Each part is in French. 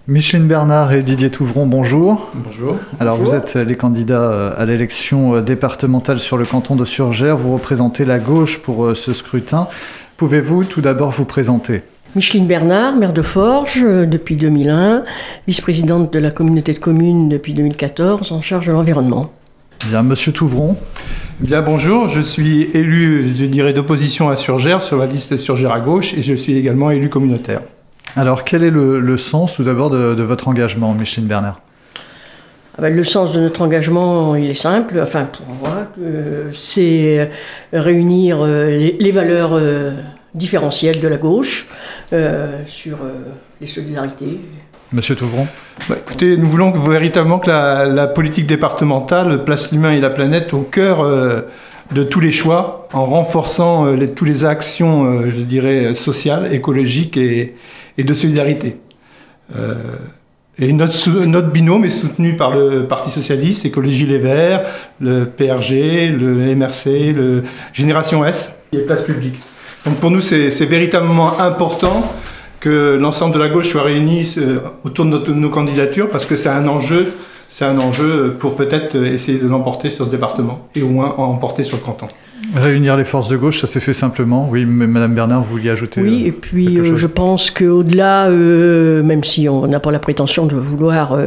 Micheline Bernard et Didier Touvron, bonjour. Bonjour. Alors Bonjour. Vous êtes les candidats à l'élection départementale sur le canton de Surgères. Vous représentez la gauche pour ce scrutin. Pouvez-vous tout d'abord vous présenter ? Micheline Bernard, maire de Forges depuis 2001, vice-présidente de la communauté de communes depuis 2014, en charge de l'environnement. Bien, Monsieur Touvron. Bien, bonjour. Je suis élu, je dirais, d'opposition à Surgères sur la liste Surgères à gauche et je suis également élu communautaire. Alors, quel est le sens tout d'abord de votre engagement, Micheline Bernard ? Le sens de notre engagement, il est simple. Enfin, pour moi, c'est réunir les valeurs différentielles de la gauche sur les solidarités. Monsieur Touvron. Écoutez, nous voulons véritablement que la politique départementale place l'humain et la planète au cœur de tous les choix, en renforçant toutes les actions, je dirais, sociales, écologiques et de solidarité. Et notre binôme est soutenu par le Parti Socialiste, Écologie Les Verts, le PRG, le MRC, le Génération S et Place Publique. Donc pour nous, c'est véritablement important que l'ensemble de la gauche soit réuni autour de nos candidatures parce que c'est un enjeu pour peut-être essayer de l'emporter sur ce département et au moins en emporter sur le canton. Réunir les forces de gauche, ça s'est fait simplement. Oui, mais Madame Bernard, vous vouliez ajouter Oui, et puis je pense qu'au-delà, même si on n'a pas la prétention de vouloir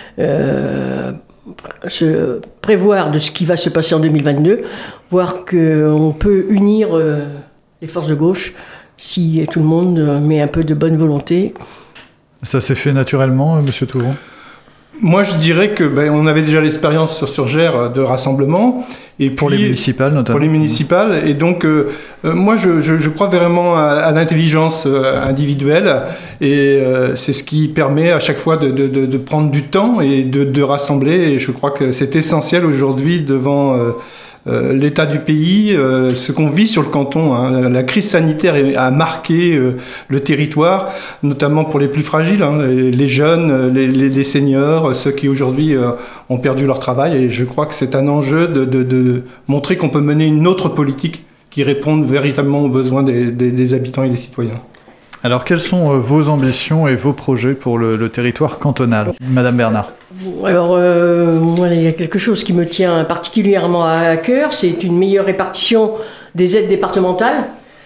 se prévoir de ce qui va se passer en 2022, voir qu'on peut unir les forces de gauche si tout le monde met un peu de bonne volonté. Ça s'est fait naturellement, Monsieur Touvron ? Moi, je dirais que on avait déjà l'expérience sur Surgères de rassemblement. Et pour les municipales, notamment. Pour les municipales. Et donc, moi, je crois vraiment à l'intelligence individuelle. Et c'est ce qui permet à chaque fois de prendre du temps et de rassembler. Et je crois que c'est essentiel aujourd'hui devant l'état du pays, ce qu'on vit sur le canton. Hein. La crise sanitaire a marqué le territoire, notamment pour les plus fragiles, hein, les jeunes, les seniors, ceux qui aujourd'hui ont perdu leur travail. Et je crois que c'est un enjeu de montrer qu'on peut mener une autre politique qui réponde véritablement aux besoins des habitants et des citoyens. Alors, quelles sont vos ambitions et vos projets pour le territoire cantonal, Madame Bernard ? Alors, moi, il y a quelque chose qui me tient particulièrement à cœur, c'est une meilleure répartition des aides départementales,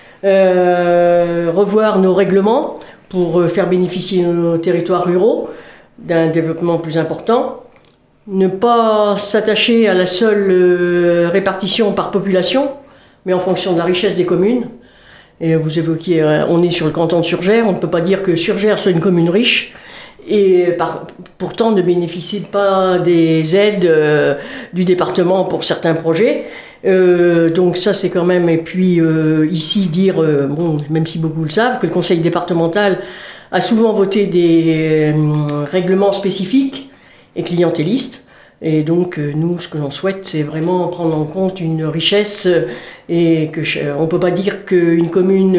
revoir nos règlements pour faire bénéficier nos territoires ruraux d'un développement plus important, ne pas s'attacher à la seule répartition par population, mais en fonction de la richesse des communes. Et vous évoquiez, on est sur le canton de Surgères, on ne peut pas dire que Surgères soit une commune riche, et pourtant ne bénéficie pas des aides du département pour certains projets. Donc ça c'est quand même, et puis ici dire, même si beaucoup le savent, que le conseil départemental a souvent voté des règlements spécifiques et clientélistes. Et donc, nous, ce que l'on souhaite, c'est vraiment prendre en compte une richesse et on ne peut pas dire qu'une commune,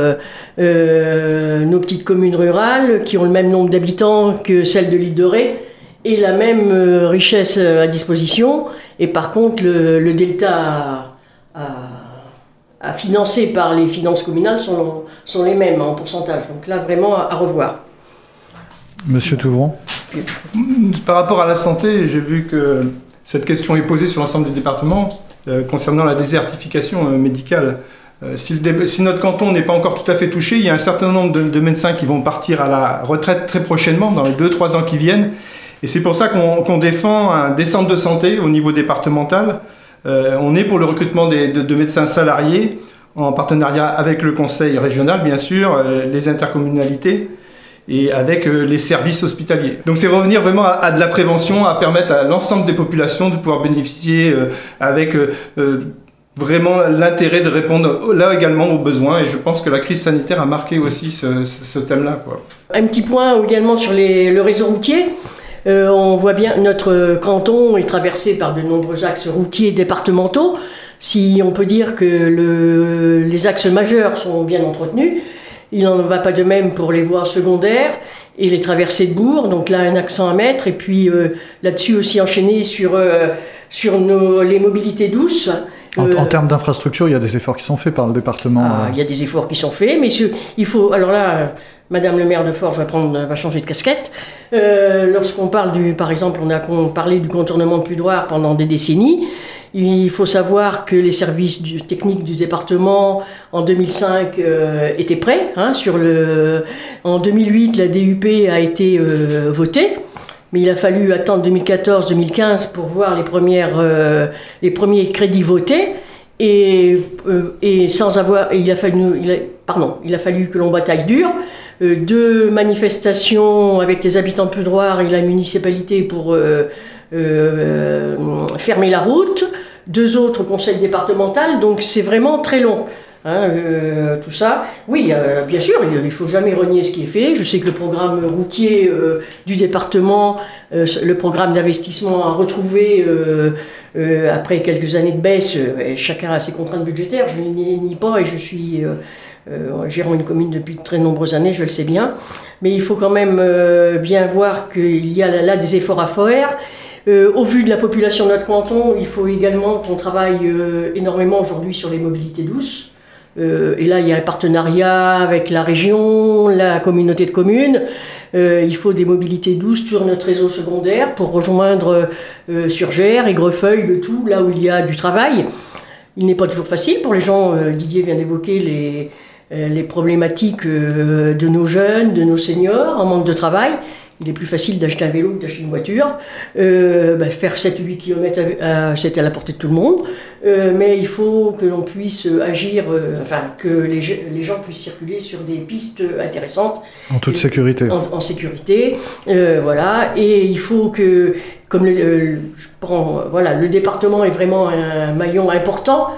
nos petites communes rurales, qui ont le même nombre d'habitants que celles de l'île de Ré, aient la même richesse à disposition. Et par contre, le delta à financer par les finances communales sont les mêmes en pourcentage. Donc là, vraiment à revoir. Monsieur Touvron. Par rapport à la santé, j'ai vu que cette question est posée sur l'ensemble des départements concernant la désertification médicale. Si notre canton n'est pas encore tout à fait touché, il y a un certain nombre de médecins qui vont partir à la retraite très prochainement, dans les 2-3 ans qui viennent. Et c'est pour ça qu'on défend des centres de santé au niveau départemental. On est pour le recrutement de médecins salariés, en partenariat avec le conseil régional, bien sûr, les intercommunalités, et avec les services hospitaliers. Donc c'est revenir vraiment à de la prévention, à permettre à l'ensemble des populations de pouvoir bénéficier avec vraiment l'intérêt de répondre là également aux besoins. Et je pense que la crise sanitaire a marqué aussi ce thème-là, quoi. Un petit point également sur le réseau routier. On voit bien notre canton est traversé par de nombreux axes routiers départementaux. Si on peut dire que les axes majeurs sont bien entretenus, il n'en va pas de même pour les voies secondaires et les traversées de bourgs. Donc là, un accent à mettre. Et puis là-dessus aussi enchaîner sur les mobilités douces, En termes d'infrastructure, il y a des efforts qui sont faits par le département. Il y a des efforts qui sont faits, mais il faut... Alors là, Madame le maire de Forges va changer de casquette. Lorsqu'on parle par exemple, on a parlé du contournement de Pudoire pendant des décennies. Il faut savoir que les services techniques du département, en 2005, étaient prêts. En 2008, la DUP a été votée. Mais il a fallu attendre 2014-2015 pour voir les premiers crédits votés. Et il a fallu que l'on bataille dur. 2 manifestations avec les habitants de Pudoire et la municipalité pour fermer la route. 2 autres conseils départementaux, donc c'est vraiment très long. Tout ça. Oui, bien sûr, il ne faut jamais renier ce qui est fait. Je sais que le programme routier du département, le programme d'investissement a retrouvé, après quelques années de baisse, chacun a ses contraintes budgétaires, je ne nie pas et je suis gérant une commune depuis de très nombreuses années, je le sais bien. Mais il faut quand même bien voir qu'il y a là des efforts à faire. Au vu de la population de notre canton, il faut également qu'on travaille énormément aujourd'hui sur les mobilités douces. Et là, il y a un partenariat avec la région, la communauté de communes. Il faut des mobilités douces sur notre réseau secondaire pour rejoindre Surgères, Aigrefeuille, le tout, là où il y a du travail. Il n'est pas toujours facile pour les gens. Didier vient d'évoquer les problématiques de nos jeunes, de nos seniors en manque de travail. Il est plus facile d'acheter un vélo que d'acheter une voiture. Faire 7-8 km, c'est à la portée de tout le monde. Mais il faut que l'on puisse agir, que les gens puissent circuler sur des pistes intéressantes. En toute sécurité. En sécurité, voilà. Et il faut que, comme le département est vraiment un maillon important,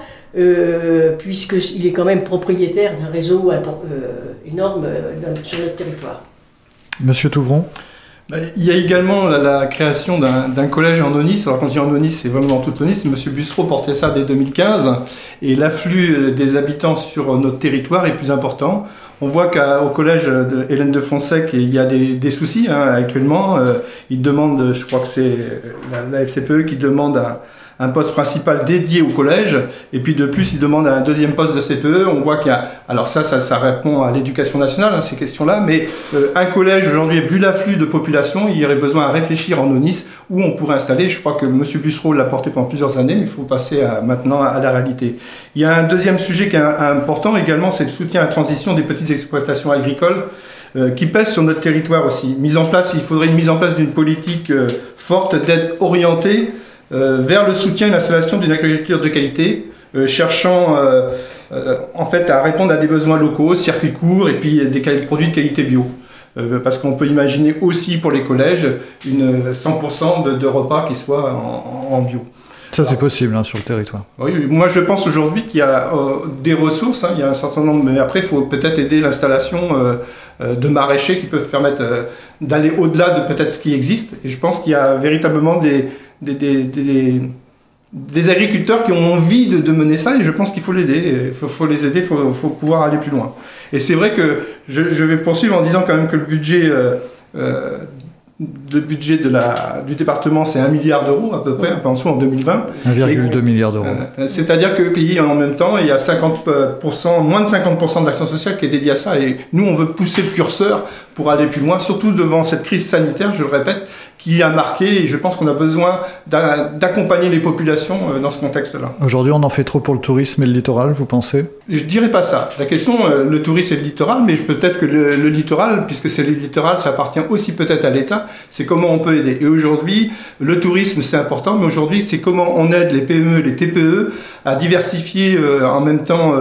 puisqu'il est quand même propriétaire d'un réseau énorme sur notre territoire. Monsieur Touvron. Il y a également la création d'un collège en Aunis. Alors quand je dis en Aunis, c'est vraiment dans toute l'Aunis. M. Bussereau portait ça dès 2015. Et l'afflux des habitants sur notre territoire est plus important. On voit qu'au collège de Hélène de Fonsec, il y a des soucis actuellement. Ils demandent, je crois que c'est la FCPE qui demande un poste principal dédié au collège, et puis de plus, il demande un deuxième poste de CPE. On voit qu'il y a... Alors ça répond à l'éducation nationale, ces questions-là, mais un collège, aujourd'hui, vu l'afflux de population, il y aurait besoin à réfléchir en Aunis, où on pourrait installer. Je crois que M. Bussereau l'a porté pendant plusieurs années, mais il faut passer maintenant à la réalité. Il y a un deuxième sujet qui est important également, c'est le soutien à la transition des petites exploitations agricoles, qui pèse sur notre territoire aussi. Il faudrait une mise en place d'une politique forte d'aide orientée vers le soutien et l'installation d'une agriculture de qualité, cherchant en fait à répondre à des besoins locaux, circuits courts et puis des produits de qualité bio. Parce qu'on peut imaginer aussi pour les collèges 100% de repas qui soient en bio. Ça, c'est possible sur le territoire. Oui, moi je pense aujourd'hui qu'il y a des ressources, il y a un certain nombre, mais après il faut peut-être aider l'installation de maraîchers qui peuvent permettre d'aller au-delà de peut-être ce qui existe. Et je pense qu'il y a véritablement des agriculteurs qui ont envie de mener ça, et je pense qu'il faut l'aider, il faut les aider, il faut pouvoir aller plus loin. Et c'est vrai que je vais poursuivre en disant quand même que le budget du département, c'est 1 milliard d'euros à peu près, un peu en dessous en 2020. 1,2 milliard d'euros. C'est-à-dire que le pays, en même temps, il y a moins de 50% de l'action sociale qui est dédiée à ça. Et nous, on veut pousser le curseur pour aller plus loin, surtout devant cette crise sanitaire, je le répète, qui a marqué, et je pense qu'on a besoin d'accompagner les populations dans ce contexte-là. Aujourd'hui, on en fait trop pour le tourisme et le littoral, vous pensez ? Je ne dirais pas ça. La question, le tourisme et le littoral, mais peut-être que le littoral, puisque c'est le littoral, ça appartient aussi peut-être à l'État, c'est comment on peut aider. Et aujourd'hui, le tourisme, c'est important, mais aujourd'hui, c'est comment on aide les PME, les TPE à diversifier en même temps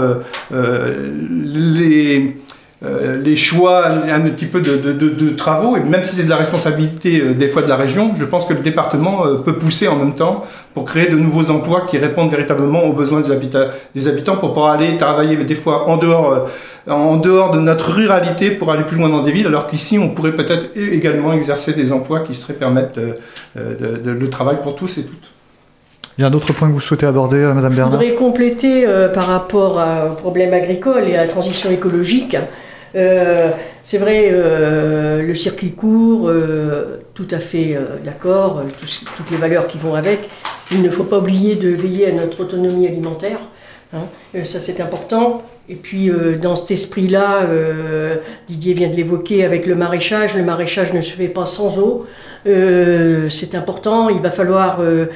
les choix, un petit peu de travaux, et même si c'est de la responsabilité des fois de la région, je pense que le département peut pousser en même temps pour créer de nouveaux emplois qui répondent véritablement aux besoins des habitants pour pouvoir aller travailler des fois en dehors de notre ruralité pour aller plus loin dans des villes, alors qu'ici on pourrait peut-être également exercer des emplois qui seraient permettre le travail pour tous et toutes. Il y a un autre point que vous souhaitez aborder, Madame Bernard ? Je voudrais compléter par rapport au problème agricole et à la transition écologique. C'est vrai, le circuit court, tout à fait d'accord, toutes les valeurs qui vont avec, Il ne faut pas oublier de veiller à notre autonomie alimentaire. Ça, c'est important. Et puis, dans cet esprit-là, Didier vient de l'évoquer avec le maraîchage. Le maraîchage ne se fait pas sans eau. C'est important. Il va falloir...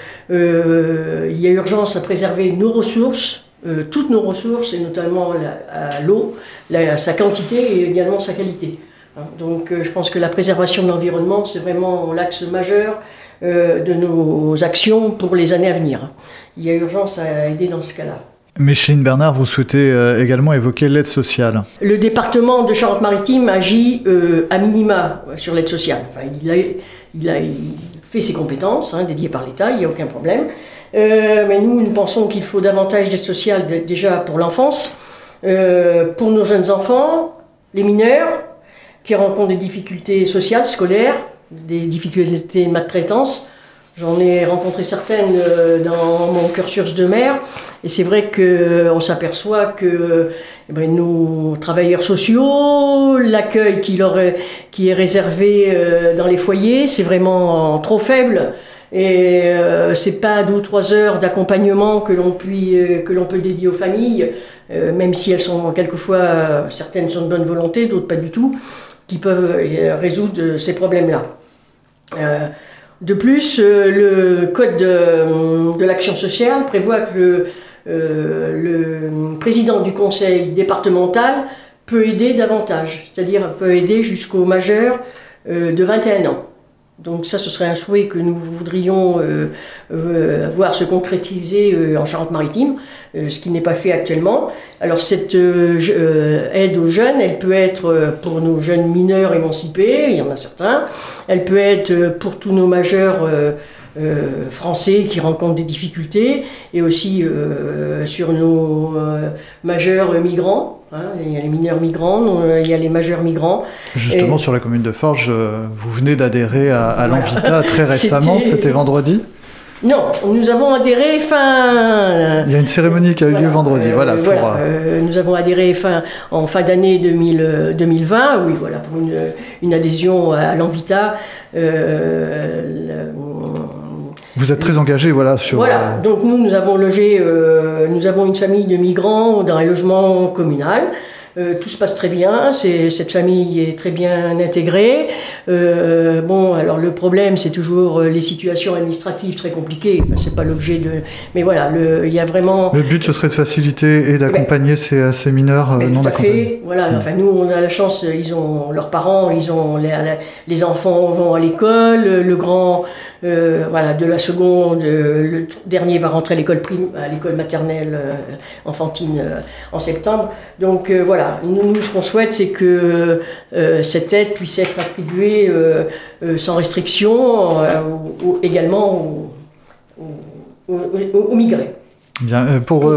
il y a urgence à préserver nos ressources, toutes nos ressources, et notamment l'eau, sa quantité et également sa qualité. Donc, je pense que la préservation de l'environnement, c'est vraiment l'axe majeur de nos actions pour les années à venir. Il y a urgence à aider dans ce cas-là. Micheline Bernard, vous souhaitez également évoquer l'aide sociale. Le département de Charente-Maritime agit à minima sur l'aide sociale. Enfin, il fait ses compétences, dédiées par l'État, il n'y a aucun problème. Mais nous pensons qu'il faut davantage d'aide sociale déjà pour l'enfance, pour nos jeunes enfants, les mineurs, qui rencontrent des difficultés sociales, scolaires, des difficultés de maltraitance. J'en ai rencontré certaines dans mon cursus de maire, et c'est vrai qu'on s'aperçoit que nos travailleurs sociaux, l'accueil qui est réservé dans les foyers, c'est vraiment trop faible. Et c'est pas 2 ou 3 heures d'accompagnement que l'on peut dédier aux familles, même si elles sont quelquefois, certaines sont de bonne volonté, d'autres pas du tout, qui peuvent résoudre ces problèmes-là. De plus, le code de l'action sociale prévoit que le président du conseil départemental peut aider davantage, c'est-à-dire peut aider jusqu'au majeur de 21 ans. Donc ça, ce serait un souhait que nous voudrions voir se concrétiser en Charente-Maritime, ce qui n'est pas fait actuellement. Alors cette aide aux jeunes, elle peut être pour nos jeunes mineurs émancipés, il y en a certains. Elle peut être pour tous nos majeurs français qui rencontrent des difficultés, et aussi sur nos majeurs migrants. Il y a les mineurs migrants, il y a les majeurs migrants. Justement, sur la commune de Forges, vous venez d'adhérer à l'Envita très récemment, c'était vendredi ? Non, nous avons adhéré Il y a une cérémonie qui a eu lieu vendredi, nous avons adhéré en fin d'année 2020, pour une adhésion à l'Envita. Vous êtes très engagé, sur... Voilà, donc nous avons logé, nous avons une famille de migrants dans un logement communal. Tout se passe très bien, cette famille est très bien intégrée. Alors le problème, c'est toujours les situations administratives très compliquées. Enfin, c'est pas l'objet de... Mais voilà, il y a vraiment... Le but, ce serait de faciliter et d'accompagner ces mineurs non tout à accompagnés. fait, voilà. Enfin, nous, on a la chance, leurs parents, les enfants vont à l'école, le grand... de la seconde, le dernier va rentrer à l'école maternelle enfantine en septembre. Donc nous ce qu'on souhaite, c'est que cette aide puisse être attribuée sans restriction également aux migrés. Bien,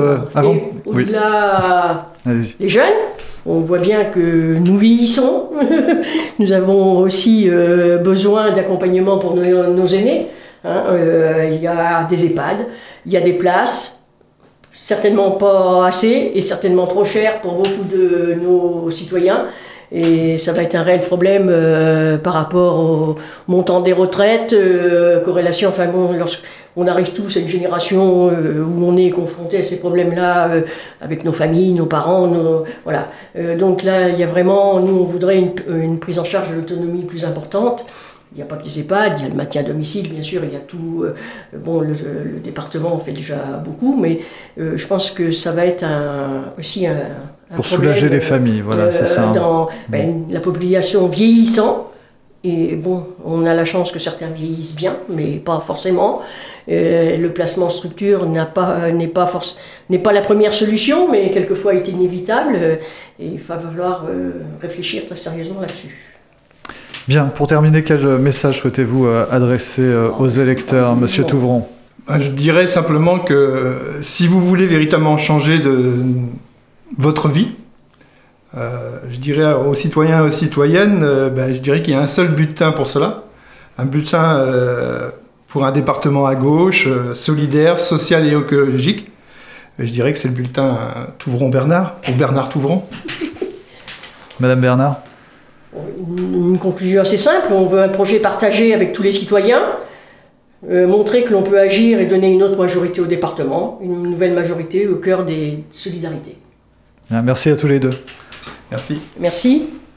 au-delà, les jeunes, on voit bien que nous vieillissons. Nous avons aussi besoin d'accompagnement pour nos aînés. Il y a des EHPAD, il y a des places, certainement pas assez et certainement trop cher pour beaucoup de nos citoyens. Et ça va être un réel problème par rapport au montant des retraites, corrélation, lorsqu'on arrive tous à une génération où on est confronté à ces problèmes-là avec nos familles, nos parents, donc là, il y a vraiment, nous on voudrait une prise en charge de l'autonomie plus importante. Il n'y a pas que les EHPAD, il y a le maintien à domicile, bien sûr, il y a tout. Le département fait déjà beaucoup, mais je pense que ça va être aussi un pour problème, soulager les familles, c'est ça. Dans la population vieillissant, et on a la chance que certains vieillissent bien, mais pas forcément. Le placement en structure n'est pas la première solution, mais quelquefois est inévitable, et il va falloir réfléchir très sérieusement là-dessus. Bien, pour terminer, quel message souhaitez-vous adresser aux électeurs, Monsieur Touvron ? Je dirais simplement que si vous voulez véritablement changer de votre vie, je dirais aux citoyens et aux citoyennes, je dirais qu'il y a un seul bulletin pour cela, un bulletin pour un département à gauche, solidaire, social et écologique. Je dirais que c'est le bulletin Touvron-Bernard, ou Bernard-Touvron. Madame Bernard ? Une conclusion assez simple, on veut un projet partagé avec tous les citoyens, montrer que l'on peut agir et donner une autre majorité au département, une nouvelle majorité au cœur des solidarités. Merci à tous les deux. Merci. Merci.